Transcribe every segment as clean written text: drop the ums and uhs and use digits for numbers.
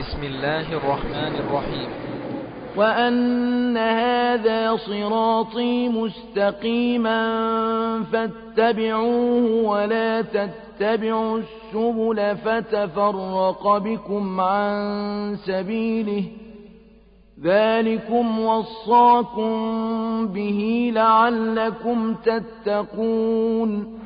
بسم الله الرحمن الرحيم. وأن هذا صراطي مستقيما فاتبعوه ولا تتبعوا السبل فتفرق بكم عن سبيله ذلكم وصاكم به لعلكم تتقون.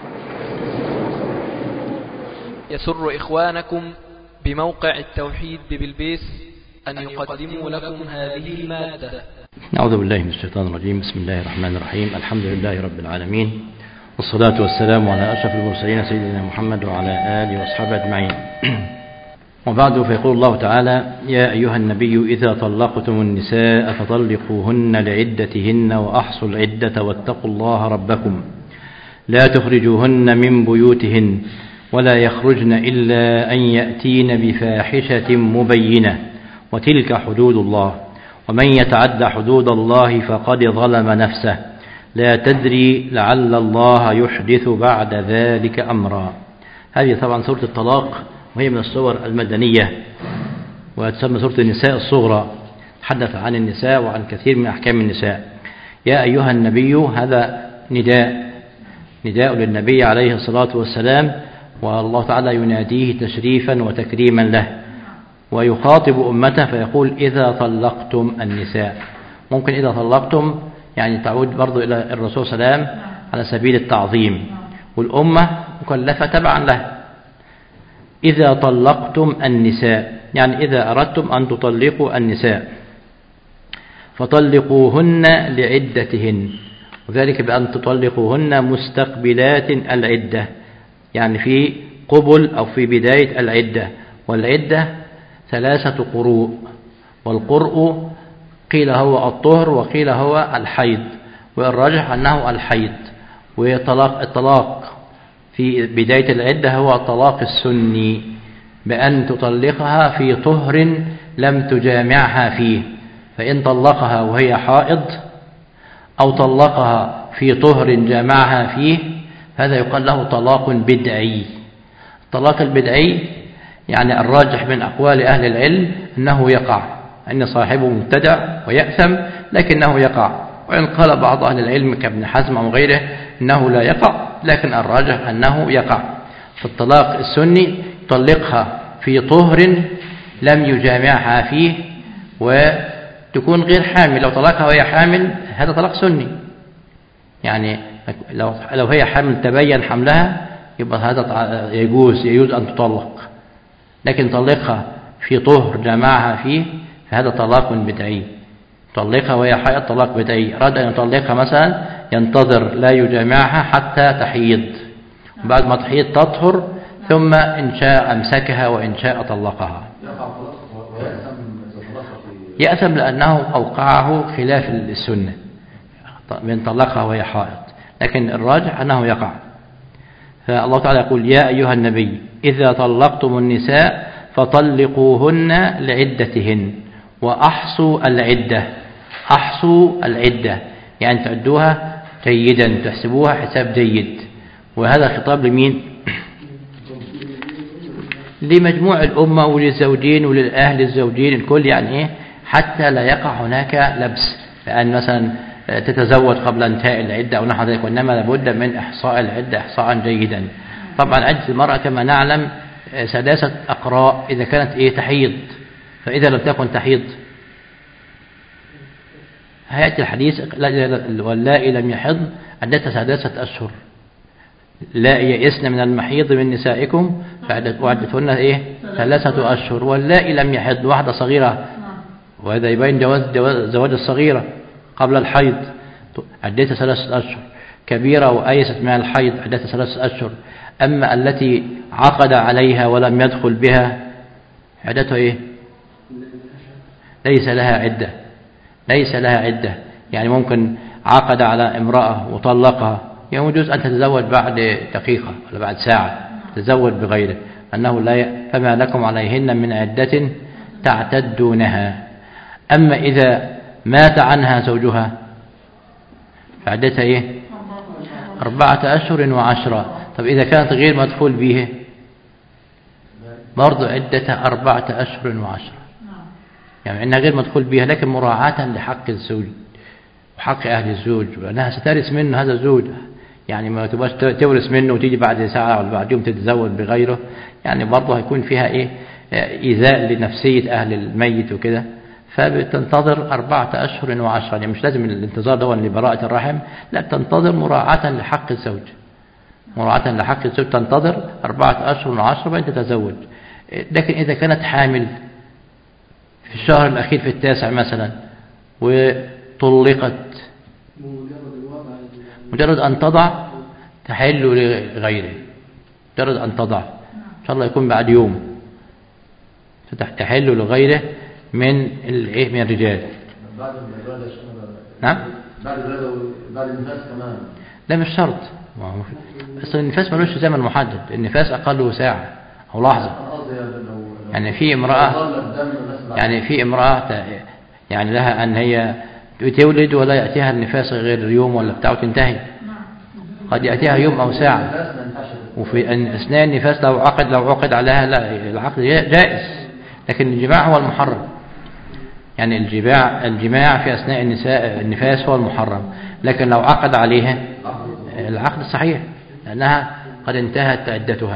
يسر إخوانكم بموقع التوحيد ببلبيس أن يقدموا لكم هذه المادة. أعوذ بالله من الشيطان الرجيم. بسم الله الرحمن الرحيم. الحمد لله رب العالمين، والصلاة والسلام على أشرف المرسلين سيدنا محمد وعلى آله وأصحابه أجمعين. وبعد، فيقول الله تعالى: يا أيها النبي إذا طلقتم النساء فطلقوهن لعدتهن وأحصوا العدة واتقوا الله ربكم لا تخرجوهن من بيوتهن ولا يخرجن إلا أن يأتين بفاحشة مبينة وتلك حدود الله ومن يتعد حدود الله فقد ظلم نفسه لا تدري لعل الله يحدث بعد ذلك أمرا. هذه طبعا سورة الطلاق، وهي من السور المدنية وتسمى سورة النساء الصغرى، تحدث عن النساء وعن كثير من أحكام النساء. يا أيها النبي، هذا نداء للنبي عليه الصلاة والسلام، والله تعالى يناديه تشريفا وتكريما له، ويخاطب أمته فيقول: إذا طلقتم النساء. ممكن إذا طلقتم يعني تعود برضو إلى الرسول صلى الله عليه وسلم على سبيل التعظيم، والأمة مكلفة تبعا له. إذا طلقتم النساء يعني إذا أردتم أن تطلقوا النساء فطلقوهن لعدتهن، وذلك بأن تطلقوهن مستقبلات العدة، يعني في قبل أو في بداية العدة. والعدة 3 قروء، والقرء قيل هو الطهر وقيل هو الحيض، والراجح أنه الحيض. والطلاق في بداية العدة هو الطلاق السني، بأن تطلقها في طهر لم تجامعها فيه، فإن طلقها وهي حائض أو طلقها في طهر جامعها فيه هذا يقال له طلاق بدعي. الطلاق البدعي يعني الراجح من أقوال أهل العلم أنه يقع، أن صاحبه مبتدع ويأثم لكنه يقع، وإن قال بعض أهل العلم كابن حزم أو غيره أنه لا يقع، لكن الراجح أنه يقع. فالطلاق السني يطلقها في طهر لم يجامعها فيه وتكون غير حامل. لو طلقها وهي حامل هذا طلاق سني، يعني لو هي حامل تبين حملها يبقى هذا يجوز أن تطلق، لكن طلقها في طهر جمعها فيه فهذا طلاق بدعي. طلقها وهي حائض طلاق بدعي. أراد أن يطلقها مثلا ينتظر لا يجامعها حتى تحيض، بعد ما تحيض تطهر، ثم إن شاء أمسكها وإن شاء طلقها. يأثم لأنه أوقعه خلاف السنة من طلقها وهي حائض، لكن الراجح أنه يقع. فالله تعالى يقول: يا أيها النبي إذا طلقتم النساء فطلقوهن لعدتهن وأحصوا العدة. أحصوا العدة يعني تعدوها جيدا، تحسبوها حساب جيد. وهذا خطاب لمين؟ لمجموع الأمة وللزوجين وللأهل الزوجين الكل، يعني إيه؟ حتى لا يقع هناك لبس، لأن مثلا تتزوج قبل انتهاء العدة أو نحو ذلك، وإنما لابد من إحصاء العدة إحصاء جيدا. طبعا عدة المرأة كما نعلم 3 أقراء إذا كانت تحيض، فإذا لم تكن تحيض هيأتي الحديث: واللائي لم يحض عدتها 3 أشهر. لا يئسن من المحيض من نسائكم وعدتهن 3 أشهر. واللائي لم يحض واحدة صغيرة، وهذا يبين جواز زواج الصغيرة قبل الحيض، عدتها 3 أشهر. كبيرة وأيست من الحيض عدتها 3 أشهر. أما التي عقد عليها ولم يدخل بها عدتها ليس لها عدة. ليس لها عدة، يعني ممكن عقد على امرأة وطلقها، يعني يجوز أن تتزوج بعد دقيقة ولا بعد ساعة، تتزوج بغيره، أنه فما لكم عليهن من عدة تعتدونها. أما إذا مات عنها زوجها فعدتها 4 أشهر و10. طب إذا كانت غير مدخول به برضو عدتها 4 أشهر و10، يعني إنها غير مدخول بها، لكن مراعاة لحق الزوج وحق أهل الزوج، وأنها سترث منه هذا الزوج، يعني ما تبقاش تورث منه وتيجي بعد ساعة ولا بعد يوم تتزوج بغيره، يعني برضه هيكون فيها إيذاء لنفسية أهل الميت وكده. فبتنتظر 4 أشهر و10، يعني مش لازم الانتظار ده لبراءة الرحم، لا، تنتظر مراعاة لحق الزوج، مراعاة لحق الزوج تنتظر 4 أشهر و10 بعد تتزوج. لكن إذا كانت حامل في الشهر الأخير في 9 مثلا وطلقت، مجرد أن تضع تحل لغيره، مجرد أن تضع إن شاء الله يكون بعد يوم تحل لغيره من الرجال. نعم، بعد النفاس كمان، لا مش شرط، أصل النفاس ملوش زمن محدد، النفاس أقله ساعة أو لحظة. يعني في امرأة يعني لها أن هي تولد ولا يأتيها النفاس غير يوم ولا بتاع وتنتهي، قد يأتيها يوم أو ساعة. وفي أثناء النفاس لو عقد عليها، لا، العقد جائز، لكن الجماع هو المحرم، يعني الجماع في أثناء النفاس هو المحرم، لكن لو عقد عليها العقد صحيح، لأنها قد انتهت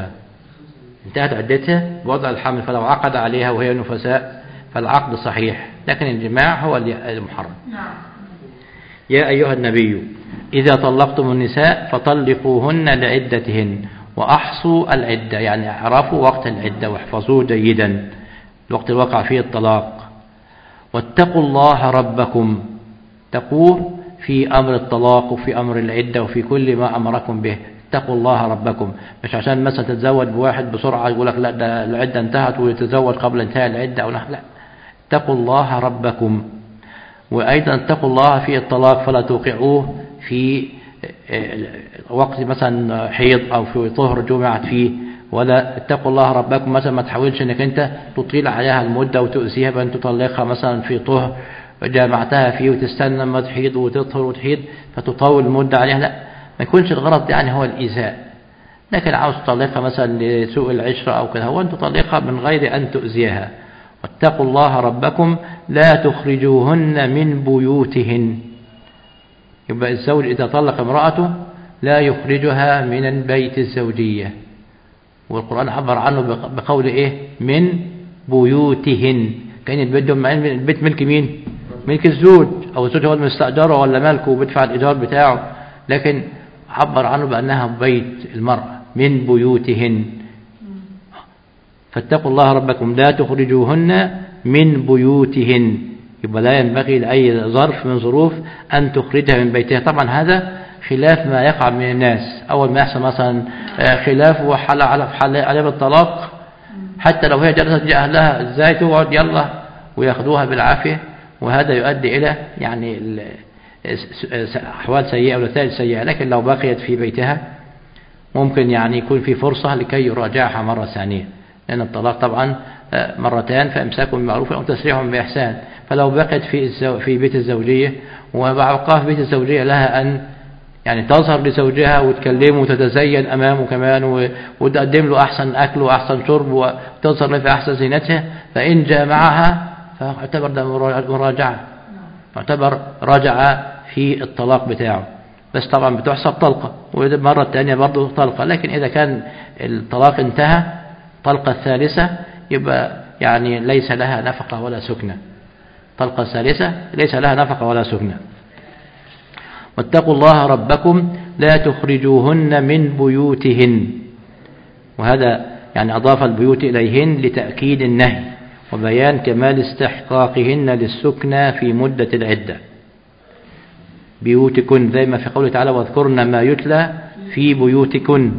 عدتها بوضع الحمل، فلو عقد عليها وهي نفساء فالعقد صحيح، لكن الجماع هو المحرم. يا أيها النبي إذا طلقتم النساء فطلقوهن لعدتهن وأحصوا العدة، يعني اعرفوا وقت العدة واحفظوه جيدا، الوقت الواقع فيه الطلاق. واتقوا الله ربكم، تقوه في أمر الطلاق وفي أمر العدة وفي كل ما أمركم به. اتقوا الله ربكم، مش عشان مثلا تتزوج بواحد بسرعة يقول لك لا ده العدة انتهت ويتزوج قبل انتهاء العدة، أو لا، اتقوا الله ربكم. وأيضا اتقوا الله في الطلاق، فلا توقعوه في وقت مثلا حيض أو في طهر جمعت فيه، ولا اتقوا الله ربكم مثلا ما تحاولش انك انت تطيل عليها المدة وتؤذيها بأن تطلقها مثلا في طهر جامعتها فيه وتستنى لما تحيض وتطهر وتحيض فتطول المدة عليها، لا، ما يكونش الغرض يعني هو الإيذاء، لكن عاوز تطلقها مثلا لسوء العشرة أو كذا، هو أن تطلقها من غير أن تؤذيها. واتقوا الله ربكم لا تخرجوهن من بيوتهن، يبقى الزوج إذا طلق امرأته لا يخرجها من البيت الزوجية، والقرآن عبر عنه بقول من بيوتهن، كان البيت ملك مين؟ ملك الزوج، أو الزوج هو المستأجره ولا مالكه وبيدفع الإيجار بتاعه، لكن عبر عنه بأنها بيت المرأة من بيوتهن. فاتقوا الله ربكم لا تخرجوهن من بيوتهن، يبقى لا ينبغي لأي ظرف من ظروف أن تخرجها من بيتها. طبعا هذا خلاف ما يقع من الناس، أول ما يحصل مثلا خلاف وحل على بالطلاق، حتى لو هي جلست جاء أهلها ازاي تقعد يلا ويأخذوها بالعافية، وهذا يؤدي إلى يعني أحوال سيئة ونتائج سيئة. لكن لو بقيت في بيتها ممكن يعني يكون في فرصة لكي يراجعها مرة ثانية، لأن الطلاق طبعا مرتان، فإمساك بمعروف أو تسريح بإحسان. فلو بقيت في بيت الزوجية وبعقها في بيت الزوجية لها أن يعني تظهر لزوجها وتكلمه وتتزين أمامه كمان وتقدم له أحسن أكل وأحسن شرب وتظهر له في أحسن زينتها، فإن جامعها فاعتبر ده مراجعة، اعتبر رجع في الطلاق بتاعه، بس طبعا بتحسب طلقة، ومرة تانية برضه طلقة. لكن إذا كان الطلاق انتهى طلقة الثالثة يبقى يعني ليس لها نفقة ولا سكنة، طلقة الثالثة ليس لها نفقة ولا سكنة. واتقوا الله ربكم لا تخرجوهن من بيوتهن، وهذا يعني أضاف البيوت إليهن لتأكيد النهي وبيان كمال استحقاقهن للسكنى في مدة العدة. بيوتكن زي ما في قوله تعالى واذكرن ما يتلى في بيوتكن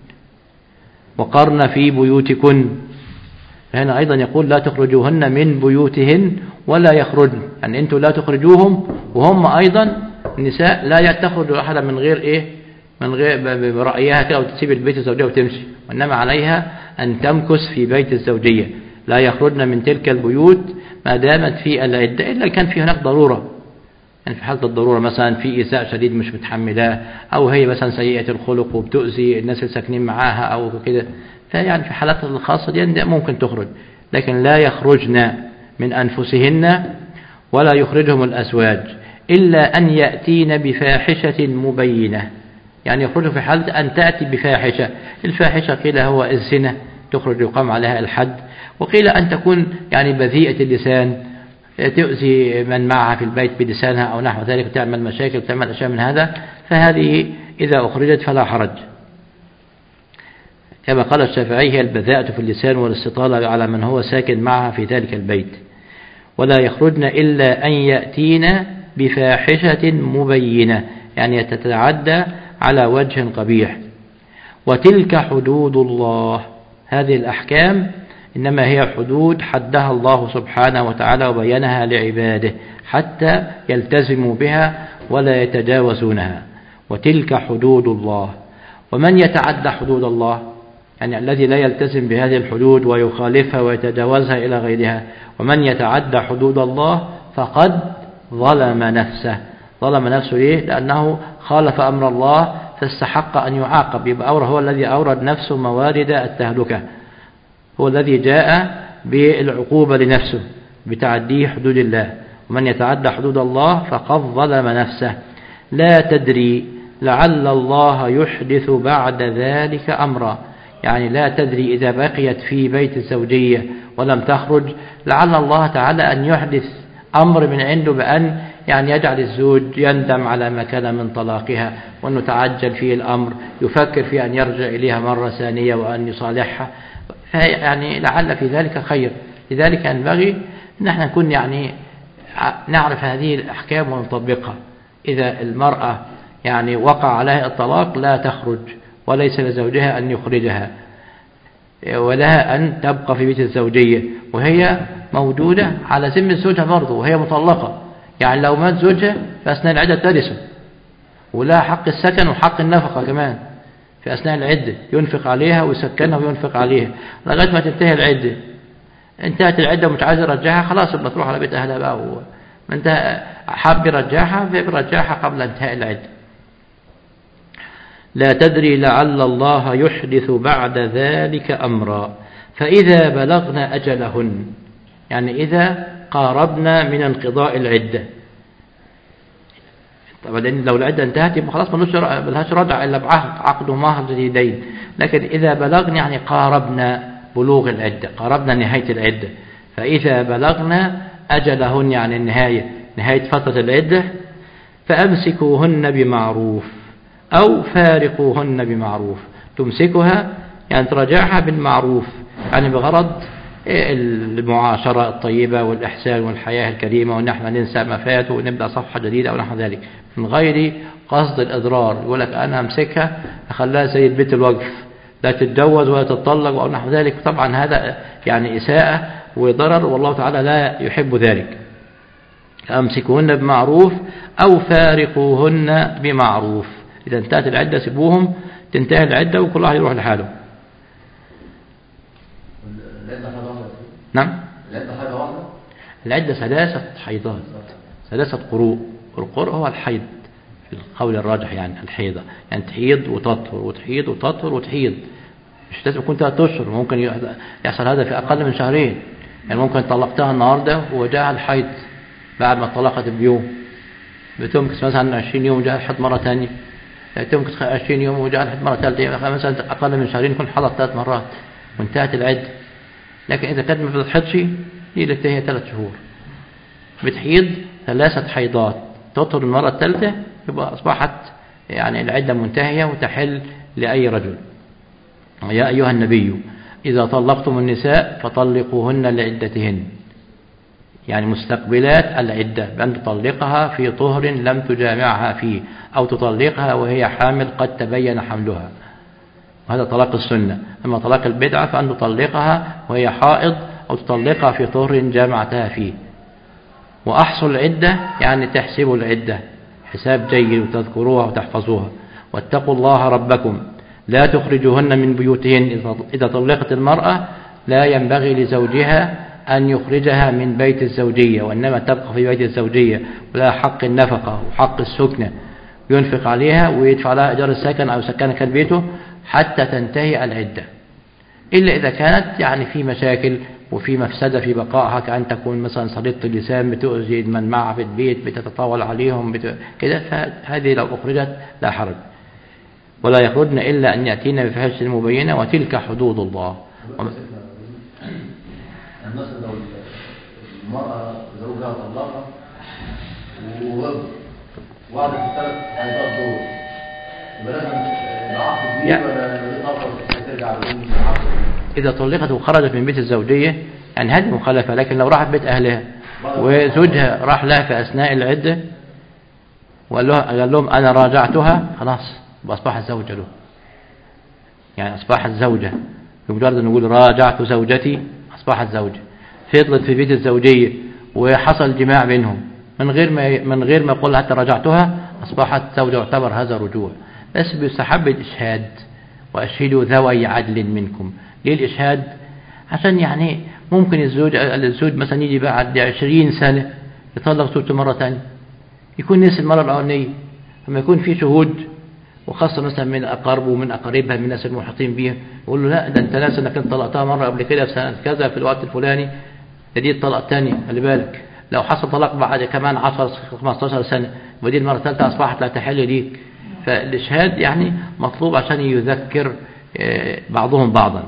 وقرن في بيوتكن، هنا أيضا يقول لا تخرجوهن من بيوتهن ولا يخرجن، يعني أنتم لا تخرجوهم وهم أيضا النساء لا تخرج أحدا من غير من غير برأيها كده وتسيب البيت الزوجية وتمشي، وإنما عليها أن تمكث في بيت الزوجية، لا يخرجن من تلك البيوت ما دامت في العدة، إلا كان في هناك ضرورة، يعني في حالة الضرورة مثلا في إيذاء شديد مش متحملاه، أو هي مثلا سيئة الخلق وبتؤذي الناس اللي ساكنين معاها أو كده، فيعني في حالات الخاصة دي ممكن تخرج، لكن لا يخرجن من أنفسهن ولا يخرجهم الأزواج إلا أن يأتين بفاحشة مبينة. يعني يخرجوا في حالة أن تأتي بفاحشة. الفاحشة قيل هو الزنا، تخرج يقام عليها الحد، وقيل أن تكون يعني بذيئة اللسان، تؤذي من معها في البيت بلسانها أو نحو ذلك، تعمل مشاكل، تعمل أشياء من هذا، فهذه إذا أخرجت فلا حرج. كما قال الشافعي هي البذاءة في اللسان والاستطالة على من هو ساكن معها في ذلك البيت. ولا يخرجن إلا أن يأتين بفاحشة مبينة، يعني تتعدى على وجه قبيح. وتلك حدود الله، هذه الأحكام إنما هي حدود حدها الله سبحانه وتعالى وبينها لعباده حتى يلتزموا بها ولا يتجاوزونها. وتلك حدود الله. ومن يتعدى حدود الله، يعني الذي لا يلتزم بهذه الحدود ويخالفها ويتجاوزها إلى غيرها، ومن يتعدى حدود الله فقد ظلم نفسه. ظلم نفسه ليه؟ لأنه خالف أمر الله فاستحق أن يعاقب. يبقى هو الذي أورد نفسه موارد التهلكة، هو الذي جاء بالعقوبة لنفسه بتعديه حدود الله. ومن يتعدى حدود الله فقد ظلم نفسه. لا تدري لعل الله يحدث بعد ذلك أمرا، يعني لا تدري إذا بقيت في بيت الزوجية ولم تخرج لعل الله تعالى أن يحدث أمر من عنده بأن يعني يجعل الزوج يندم على ما كان من طلاقها، وأنه تعجل فيه الأمر، يفكر في أن يرجع إليها مرة ثانية وأن يصالحها، يعني لعل في ذلك خير. لذلك ينبغي أن احنا نكون يعني نعرف هذه الأحكام ونطبقها. إذا المرأة يعني وقع عليها الطلاق لا تخرج، وليس لزوجها أن يخرجها، ولها أن تبقى في بيت الزوجية وهي موجودة على ذمة زوجها برضه وهي مطلقة. يعني لو مات زوجها في أثناء العدة ترثه، ولها حق السكن وحق النفقة كمان في أثناء العدة، ينفق عليها ويسكنها وينفق عليها لغاية ما تنتهي العدة. انتهت العدة ومش عايز يرجعها، خلاص يبقى تروح على بيت أهلها بقى. من انت حاب يرجعها فيرجعها قبل انتهاء العدة. لا تدري لعل الله يحدث بعد ذلك أمرا. فإذا بلغنا أجلهن، يعني إذا قاربنا من انقضاء العدة. طبعا لو العدة انتهت يبقى خلاص ملهاش رجع إلا بعقد مهر جديدين. لكن إذا بلغنا يعني قاربنا بلوغ العدة، قاربنا نهاية العدة. فإذا بلغنا أجلهن يعني نهاية فترة العدة، فأمسكوهن بمعروف أو فارقوهن بمعروف. تمسكها يعني تراجعها بالمعروف، يعني بغرض المعاشرة الطيبة والإحسان والحياة الكريمة، وإن احنا ننسى ما فات ونبدأ صفحة جديدة أو نحو ذلك، من غير قصد الإضرار. يقول لك أنا أمسكها أخليها زي البيت الوقف، لا تتجوز ولا تطلق أو نحو ذلك. طبعا هذا يعني إساءة وضرر، والله تعالى لا يحب ذلك. أمسكوهن بمعروف أو فارقوهن بمعروف. إذا انتهت العدة سيبوهم، تنتهي العدة وكل واحد يروح لحاله. نعم، العدة 3 حيضات، 3 قروء. القرء هو الحيض في القول الراجح، يعني الحيضة يعني تحيض وتطهر وتحيض وتطهر وتحيض. مش لازم يكون 3 أشهر، ممكن يحصل هذا في أقل من شهرين. يعني ممكن طلقتها النهاردة وجاءها الحيض بعد ما طلقت بيوم، بتمكث مثلا 20 يوم وجاء الحيض مرة ثانية، تمكث 20 يوم وجاء الحيض مرة ثالثة، مثلا أقل من شهرين يكون حضر 3 مرات وانتهت العدة. لكن إذا كانت ما بتحيضش دي اللي هي 3 شهور، بتحيض 3 حيضات، تطهر المرة الثالثة، يبقى أصبحت يعني العدة منتهية وتحل لأي رجل. يا أيها النبي إذا طلقتم النساء فطلقوهن لعدتهن، يعني مستقبلات العدة، بأن تطلقها في طهر لم تجامعها فيه، أو تطلقها وهي حامل قد تبين حملها، وهذا طلاق السنة. أما طلاق البدعة فأن تطلقها وهي حائض، أو تطلقها في طهر جامعتها فيه. وأحصوا العدة يعني تحسبوا العدة حساب جيد وتذكروها وتحفظوها. واتقوا الله ربكم لا تخرجوهن من بيوتهن. إذا طلقت المرأة لا ينبغي لزوجها أن يخرجها من بيت الزوجية، وإنما تبقى في بيت الزوجية، ولا حق النفقة وحق السكنة، ينفق عليها ويدفع لها إيجار السكن أو سكن كان بيته حتى تنتهي العدة. إلا إذا كانت يعني في مشاكل وفي مفسدة في بقائها، كأن تكون مثلا صليطة اللسان بتؤذي من معها في البيت، بتتطاول عليهم كده، فهذه لو أخرجت لا حرج. ولا يخرجن إلا أن يأتين بفاحشة مبينة وتلك حدود الله. مثلا لو المرأة زوجها طلقها ووعدت الثلاث حيضات دول، يبقى لازم العقد جديد ولا طلقة ترجع للعقد؟ إذا طلقت وخرجت من بيت الزوجية يعني هذه مخالفة، لكن لو راحت بيت أهلها وزوجها راح لها في أثناء العدة وقال لهم أنا راجعتها، خلاص أصبحت زوجة له، يعني أصبحت زوجة بمجرد أن نقول راجعت زوجتي أصبحت زوجة. فضلت في بيت الزوجية وحصل جماع بينهم من غير ما يقول حتى راجعتها، أصبحت زوجة، يعتبر هذا رجوع. بس بيستحب الإشهاد، وأشهدوا ذوي عدل منكم. ليه الإشهاد؟ عشان يعني ممكن الزوج مثلا يجي بعد 20 سنة يطلق زوجته مرة ثانية، يكون نسي المرة الأولانية، لما يكون في شهود وخاصة مثلا من أقاربه ومن أقاربها من الناس المحيطين بيها، يقول له لا ده أنت ناس أنك كنت طلقتها مرة قبل كده في سنة كذا في الوقت الفلاني، دي الطلقة الثانية، خلي بالك لو حصل طلاق بعد كمان 10-15 سنة ودي المرة الثالثة أصبحت لا تحل ليك. فالإشهاد يعني مطلوب عشان يذكر بعضهم بعضا.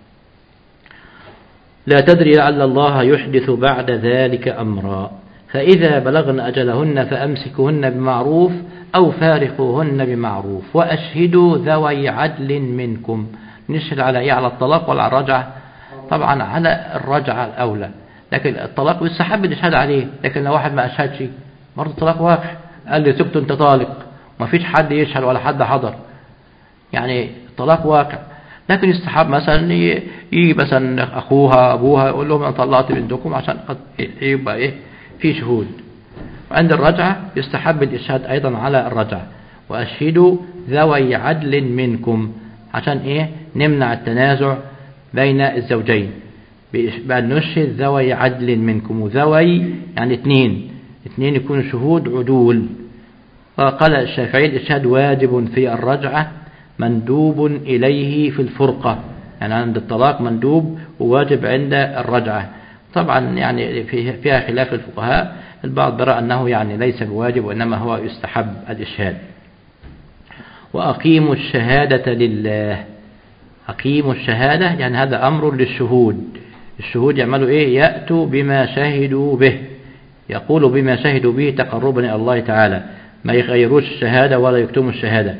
لا تدري لعل الله يحدث بعد ذلك أمرا، فإذا بلغن أجلهن فأمسكوهن بمعروف أو فارقوهن بمعروف وأشهدوا ذوي عدل منكم. نشهد على إيه؟ على الطلاق ولا على الرجعة؟ طبعا على الرجعة الأولى، لكن الطلاق يستحب الإشهاد عليه، لكن لو واحد ما أشهدش برضه الطلاق واقع، قال لي سكت أنت طالق، ما فيش حد يشهد ولا حد حضر، يعني الطلاق واقع. لكن يستحب مثلا يجي مثلا أخوها أبوها يقول لهم أنا طلقت بنتكم عشان يبقى إيه في شهود. وعند الرجعة يستحب الإشهاد أيضا على الرجعة، وأشهدوا ذوي عدل منكم عشان إيه نمنع التنازع بين الزوجين، بأن نشهد ذوي عدل منكم. وذوي يعني اثنين يكونوا شهود عدول. وقال الشافعي الإشهاد واجب في الرجعة مندوب إليه في الفرقة، يعني عند الطلاق مندوب وواجب عند الرجعة. طبعا يعني فيها خلاف الفقهاء، البعض برأى أنه يعني ليس بواجب وإنما هو يستحب الإشهاد. وأقيموا الشهادة لله. أقيموا الشهادة يعني هذا أمر للشهود. الشهود يعملوا إيه؟ يأتوا بما شهدوا به، يقولوا بما شهدوا به تقربا إلى الله تعالى، ما يغيروش الشهادة ولا يكتموا الشهادة.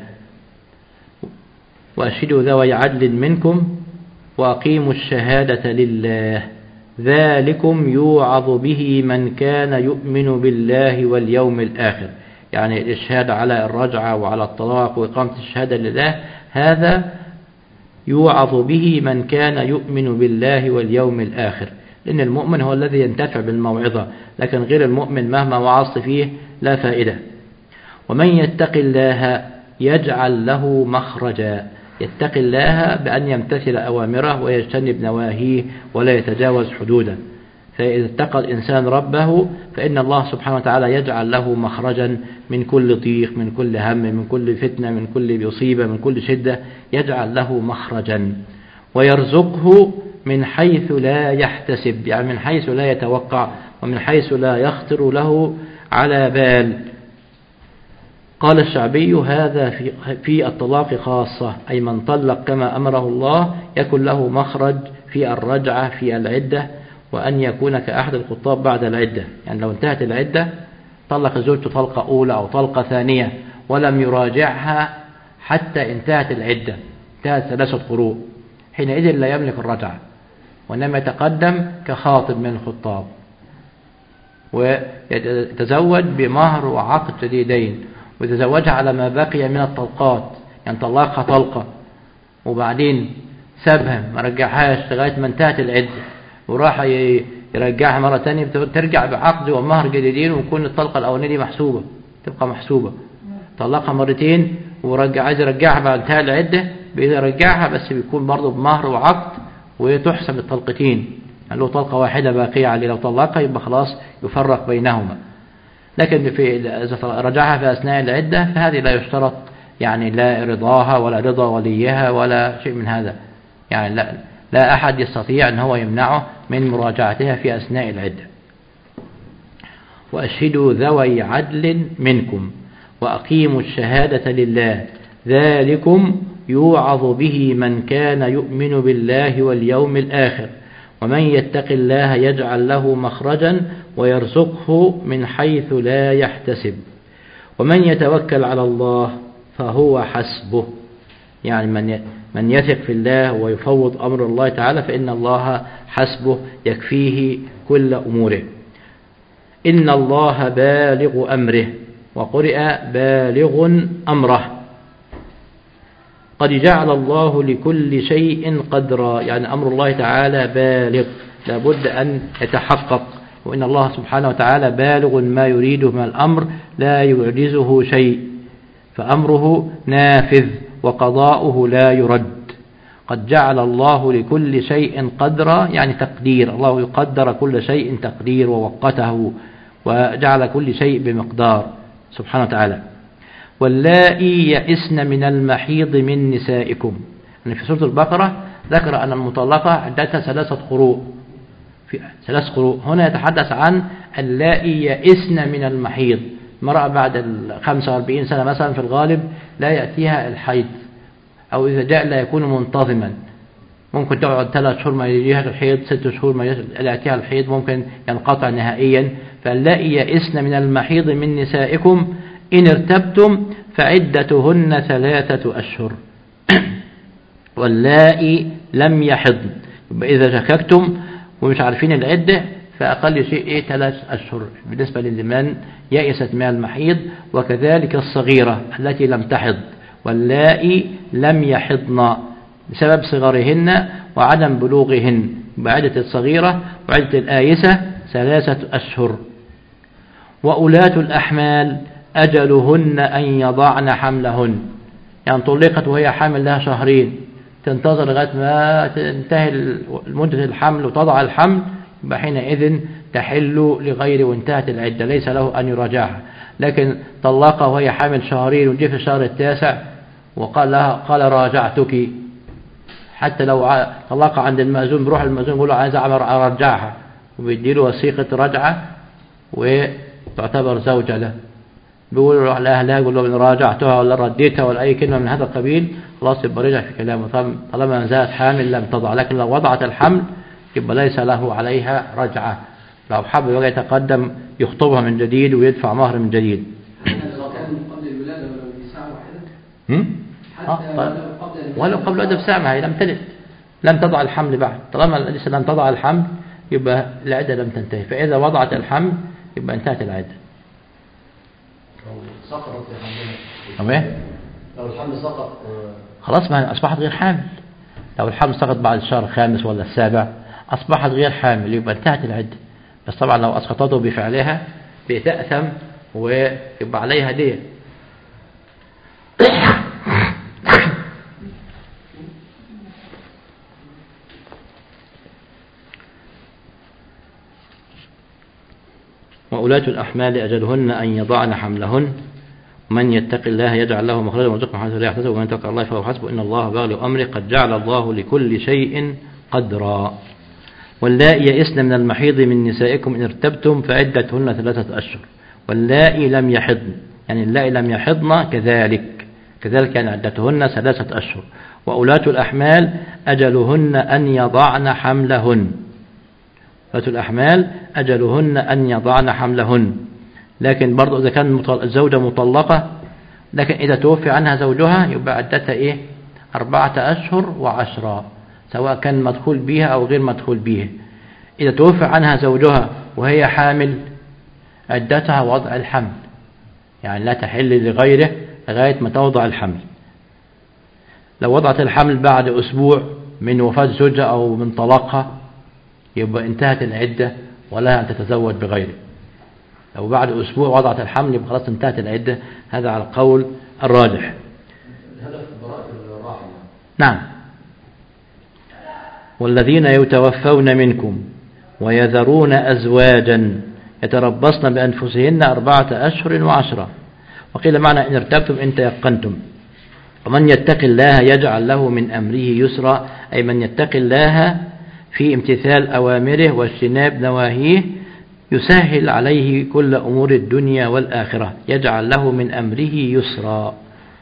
وأشهدوا ذوي عدل منكم وأقيموا الشهادة لله، ذلكم يوعظ به من كان يؤمن بالله واليوم الآخر. يعني الإشهاد على الرجعة وعلى الطلاق وإقامة الشهادة لله هذا يوعظ به من كان يؤمن بالله واليوم الآخر، لأن المؤمن هو الذي ينتفع بالموعظة، لكن غير المؤمن مهما وعظت فيه لا فائدة. ومن يتق الله يجعل له مخرجا. يتق الله بأن يمتثل أوامره ويجتنب نواهيه ولا يتجاوز حدوده. فإذا اتقى الإنسان ربه فإن الله سبحانه وتعالى يجعل له مخرجا من كل ضيق، من كل هم، من كل فتنة، من كل مصيبة، من كل شدة، يجعل له مخرجا. ويرزقه من حيث لا يحتسب، يعني من حيث لا يتوقع ومن حيث لا يخطر له على بال. قال الشعبي هذا في الطلاق خاصة، أي من طلق كما أمره الله يكون له مخرج في الرجعة في العدة، وأن يكون كأحد الخطاب بعد العدة. يعني لو انتهت العدة طلق زوجته طلقة أولى أو طلقة ثانية ولم يراجعها حتى انتهت العدة، انتهت 3 قروء، حينئذ لا يملك الرجعة وإنما يتقدم كخاطب من الخطاب ويتزوج بمهر وعقد جديدين، ويتزوجها على ما بقي من الطلقات. يعني طلقها طلقة وبعدين سابها ما رجعهاش لغاية ما انتهت العدة وراح يرجعها مرة تانية، ترجع بعقد ومهر جديدين ويكون الطلقة الأولانية دي محسوبة، تبقى محسوبة. طلقها مرتين عايز يرجعها بعد انتهاء العدة، بيرجعها بس بيكون برضه بمهر وعقد وتحسب الطلقتين، يعني له طلقة واحدة باقية عليه، لو طلقها يبقى خلاص يفرق بينهما. لكن إذا رجعها في أثناء العدة فهذه لا يشترط يعني لا رضاها ولا رضا وليها ولا شيء من هذا، يعني لا لا أحد يستطيع أن هو يمنعه من مراجعتها في أثناء العدة. وأشهدوا ذوي عدل منكم وأقيموا الشهادة لله ذلكم يوعظ به من كان يؤمن بالله واليوم الآخر ومن يتق الله يجعل له مخرجا ويرزقه من حيث لا يحتسب ومن يتوكل على الله فهو حسبه. يعني من يثق في الله ويفوض أمر الله تعالى فإن الله حسبه يكفيه كل أموره. إن الله بالغ أمره وقرئ بالغ أمره. قد جعل الله لكل شيء قدرا، يعني أمر الله تعالى بالغ لابد أن يتحقق، وإن الله سبحانه وتعالى بالغ ما يريده من الأمر لا يعجزه شيء، فأمره نافذ وقضاؤه لا يرد. قد جعل الله لكل شيء قدرا، يعني تقدير، الله يقدر كل شيء تقدير ووقته وجعل كل شيء بمقدار سبحانه وتعالى. واللائي يئسن من المحيض من نسائكم، يعني في سورة البقرة ذكر أن المطلقة عدتها 3 قروء، في 3 قروء. هنا يتحدث عن اللائي يئسن من المحيض، المرأة بعد 45 سنة مثلا في الغالب لا يأتيها الحيض، أو إذا جاء لا يكون منتظما، ممكن تقعد 3 شهور ما يجيها الحيض، 6 شهور ما يأتيها الحيض، ممكن ينقطع نهائيا. فاللائي يئسن من المحيض من نسائكم إن ارتبتم فعدتهن 3 أشهر واللائي لم يحضن. إذا شككتم ومش عارفين العدة فأقل شيء 3 أشهر بالنسبة لمن يئست من المحيض، وكذلك الصغيرة التي لم تحض. واللائي لم يحضن بسبب صغرهن وعدم بلوغهن، بعدة الصغيرة وعدة الآيسة 3 أشهر. وأولاة الأحمال أجلهن أن يضعن حملهن، يعني طلقت وهي حامل لها 2 شهر، تنتظر لغاية ما تنتهي مدة الحمل وتضع الحمل، يبقى حينئذ تحل لغير وانتهت العدة، ليس له أن يراجعها. لكن طلقها وهي حامل 2 شهر وجي في الشهر التاسع وقال لها قال راجعتك، حتى لو طلقها عند المأذون بروح المأذون يقول له عايز أرجعها، وبيديله وثيقة رجعة وتعتبر زوجة له، بيقول له لأهلها يقول له إن راجعتها ولا رديتها ولا أي كلمة من هذا القبيل خلاص يبقى رجع في كلامه، طالما ما زالت حامل لم تضع. لكن لو وضعت الحمل يبقى ليس له عليها رجعة، لو حب يبقى يتقدم يخطبها من جديد ويدفع مهر من جديد. قبل الولادة ولو بساعة واحدة ولو قبل الولادة بساعة، ما هي لم تلد، لم تضع الحمل بعد، طالما لسه لم تضع الحمل يبقى العدة لم تنتهي، فإذا وضعت الحمل يبقى انتهت العدة. سقطت الحمل، لو الحمل سقط خلاص ما أصبحت غير حامل. لو الحمل سقط بعد الشهر 5 ولا 7 أصبحت غير حامل، يبقى انتهت العدة. بس طبعا لو أسقطته بفعلها بتأثم ويبقى عليها دية. وأولاة الأحمال أجلهن أن يضعن حملهن ومن يتق الله يجعل له مخرجا ويرزقه من حيث لا يحتسب ومن يتوكل على الله فهو حسبه إن الله بالغ أمره قد جعل الله لكل شيء قدرا. واللائي يئسن من المحيض من نسائكم إن ارتبتم فعدتهن 3 أشهر واللائي لم يحضن، يعني اللائي لم يحضن كذلك يعني عدتهن 3 أشهر. وأولاة الأحمال أجلهن أن يضعن حملهن، أولاة الأحمال أجلهن أن يضعن حملهن. لكن برضو إذا كان الزوجة مطلقة، لكن إذا توفي عنها زوجها يبقى عدتها 4 أشهر و10، سواء كان مدخول بها أو غير مدخول بها. إذا توفي عنها زوجها وهي حامل عدتها وضع الحمل، يعني لا تحل لغيره لغاية ما توضع الحمل. لو وضعت الحمل بعد أسبوع من وفاة زوجها أو من طلاقها يبقى انتهت العدة ولها أن تتزوج بغيره. لو بعد أسبوع وضعت الحمل يبقى خلاص انتهت العدة، هذا على القول الراجح. الهدف براءة الراحل. نعم. والذين يتوفون منكم ويذرون أزواجا يتربصن بأنفسهن 4 أشهر و10، وقيل معنى إن ارتبتم إن تيقنتم، ومن يتق الله يجعل له من أمره يسرا، أي من يتق الله في امتثال أوامره واجتناب نواهيه يسهل عليه كل أمور الدنيا والآخرة، يجعل له من أمره يسرا.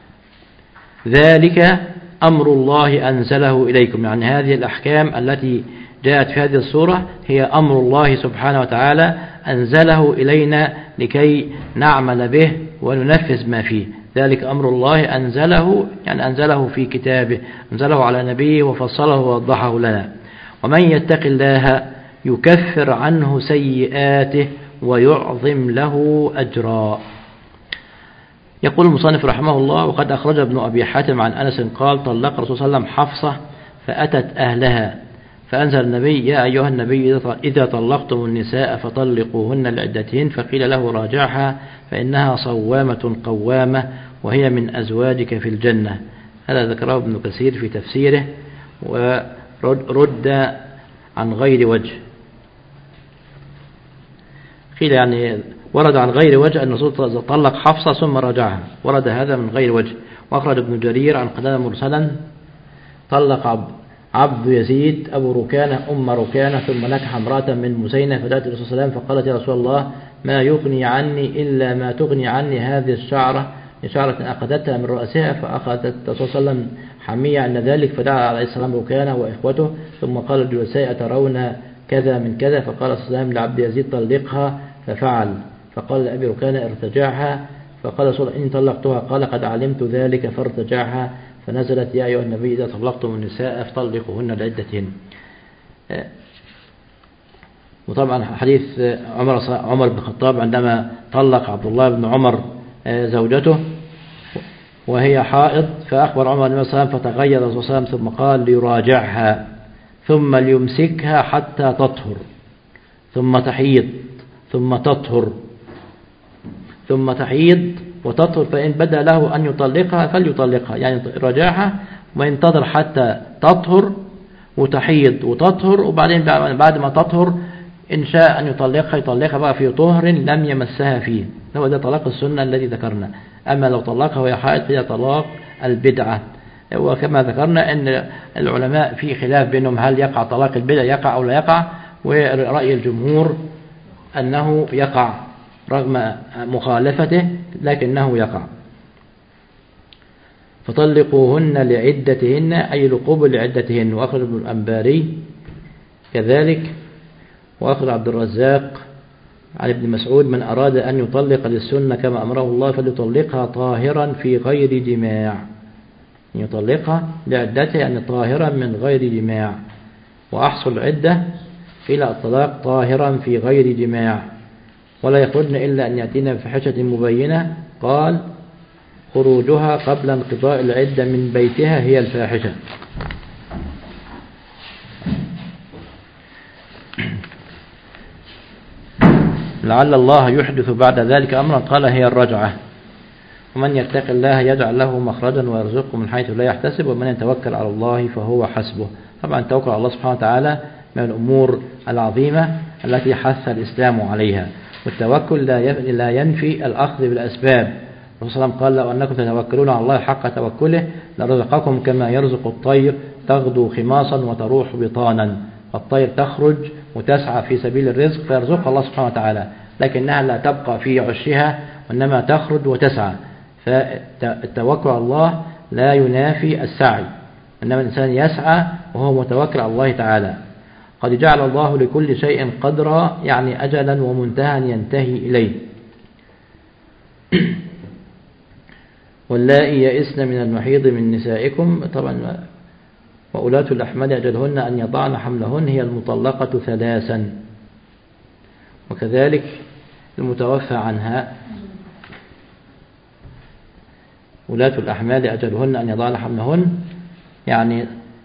ذلك أمر الله أنزله إليكم، يعني هذه الأحكام التي جاءت في هذه السورة هي أمر الله سبحانه وتعالى أنزله إلينا لكي نعمل به وننفذ ما فيه. ذلك أمر الله أنزله، يعني أنزله في كتابه، أنزله على نبيه وفصله ووضحه لنا. ومن يتق الله يكفر عنه سيئاته ويعظم له أجرا. يقول المصنف رحمه الله: وقد أخرج ابن أبي حاتم عن أنس قال: طلق رسول صلى الله عليه وسلم حفصة فأتت أهلها فأنزل النبي: يا أيها النبي إذا طلقتم النساء فطلقوهن لعدتهن، فقيل له: راجعها فإنها صوامة قوامة وهي من أزواجك في الجنة. هذا ذكره ابن كثير في تفسيره، ورد عن غير وجه. قيل يعني ورد عن غير وجه أن الرسول طلق حفصة ثم راجعها، ورد هذا من غير وجه. وأخرج ابن جرير عن قتادة مرسلا: طلق عبد يزيد أبو ركانة أم ركانة ثم نكح امرأة من مزينة، فجاءت الرسول صلى الله عليه وسلم فقالت: يا رسول الله ما يغني عني إلا ما تغني عني هذه الشعرة، شعرة أخذتها من رأسها. فأخذت الرسول صلى الله عليه وسلم حمية عن ذلك، فدعا عليه السلام ركانة وإخوته ثم قال للجلساء: أترون كذا من كذا؟ فقال صلى الله عليه وسلم لعبد يزيد: طلقها، ففعل. فقال لأبي ركانة: ارتجعها. فقال رسول الله: إن طلقتها. قال: قد علمت ذلك فارتجعها. فنزلت: يا أيها النبي إذا طلقتم النساء فطلقوهن لعدتهن. وطبعا حديث عمر بن الخطاب عندما طلق عبد الله بن عمر زوجته وهي حائض، فأخبر عمر النبي صلى الله عليه وسلم فتغير الرسول صلى الله عليه وسلم ثم قال: ليراجعها ثم ليمسكها حتى تطهر ثم تحيض ثم تطهر ثم تحيض وتطهر، فإن بدا له أن يطلقها فليطلقها، يعني رجعها وينتظر حتى تطهر وتحيض وتطهر، وبعدين بعد ما تطهر إن شاء أن يطلقها بقى في طهر لم يمسها فيه. هو ده طلاق السنة الذي ذكرنا. أما لو طلقها وهي حائض فهي طلاق البدعة. وكما ذكرنا أن العلماء في خلاف بينهم هل يقع طلاق البدعة يقع أو لا يقع، ورأي الجمهور أنه يقع رغم مخالفته لكنه يقع. فطلقوهن لعدتهن أي لقبل لعدتهن. وأخرج ابن الأنباري كذلك، وأخرج عبد الرزاق عن ابن مسعود: من أراد أن يطلق للسنة كما أمره الله فليطلقها طاهرا في غير جماع. يطلقها لعدتها أن طاهرا من غير جماع. وأحصل العدة إلى الطلاق طاهرا في غير جماع، ولا يخرجن إلا أن يأتينا بفاحشة مبينة. قال: خروجها قبل انقضاء العدة من بيتها هي الفاحشة. لعل الله يحدث بعد ذلك أمرا. قال: هي الرجعة. ومن يتق الله يجعل له مخرجا ويرزقه من حيث لا يحتسب ومن يتوكل على الله فهو حسبه. طبعا التوكل على الله سبحانه وتعالى من الأمور العظيمة التي حث الإسلام عليها، والتوكل لا ينفي الأخذ بالأسباب. الرسول صلى الله عليه وسلم قال: لو أنكم تتوكلون على الله حق توكله لرزقكم كما يرزق الطير تغدو خماصا وتروح بطانا. الطير تخرج وتسعى في سبيل الرزق فيرزقها الله سبحانه وتعالى، لكنها لا تبقى في عشها وإنما تخرج وتسعى. فالتوكل على الله لا ينافي السعي، إنما الإنسان يسعى وهو متوكل على الله تعالى. قد جعل الله لكل شيء قدرا، يعني أجلا ومنتهى ينتهي إليه. واللائي يئسن من المحيض من نسائكم، طبعا وأولاة الأحمال أجلهن أن يضعن حملهن هي المطلقة 3، وكذلك المتوفى عنها. أولاة الأحمال أجلهن أن يضعن حملهن، يعني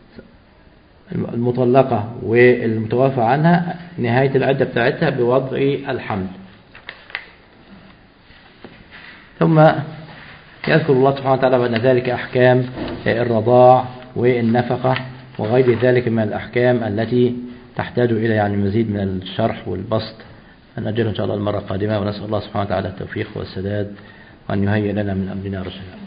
المطلقة والمتوفى عنها نهاية العدة بتاعتها بوضع الحمل. ثم يذكر الله سبحانه وتعالى بعد ذلك أحكام الرضاع والنفقة وغير ذلك من الأحكام التي تحتاج إلى يعني مزيد من الشرح والبسط. نأجل إن شاء الله المرة القادمة، ونسأل الله سبحانه وتعالى التوفيق والسداد وأن يهيئ لنا من أمرنا رشدا.